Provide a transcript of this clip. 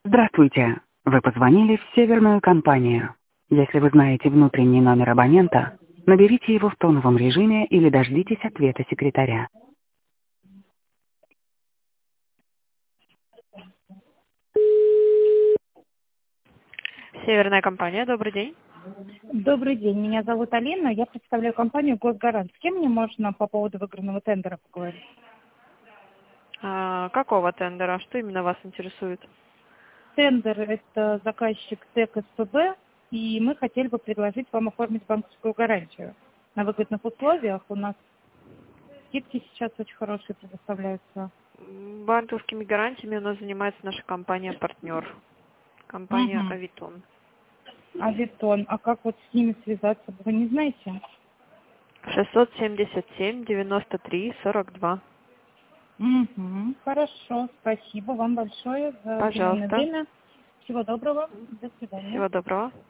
Здравствуйте. Вы позвонили в Северную компанию. Если вы знаете внутренний номер абонента, наберите его в тоновом режиме или дождитесь ответа секретаря. Северная компания, добрый день. Добрый день, меня зовут Алина, я представляю компанию «Госгарант». С кем мне можно по поводу выигранного тендера поговорить? Какого тендера? Что именно вас интересует? Тендер– это заказчик ТЭК СПБ, и мы хотели бы предложить вам оформить банковскую гарантию. На выгодных условиях у нас скидки сейчас очень хорошие предоставляются. Банковскими гарантиями у нас занимается наша компания-партнер. Компания Угу. Авитон. Авитон, а как вот с ними связаться, вы не знаете? 677 93 42. Угу. Хорошо, спасибо вам большое за уделенное Пожалуйста. время. Всего доброго, до свидания. Всего доброго.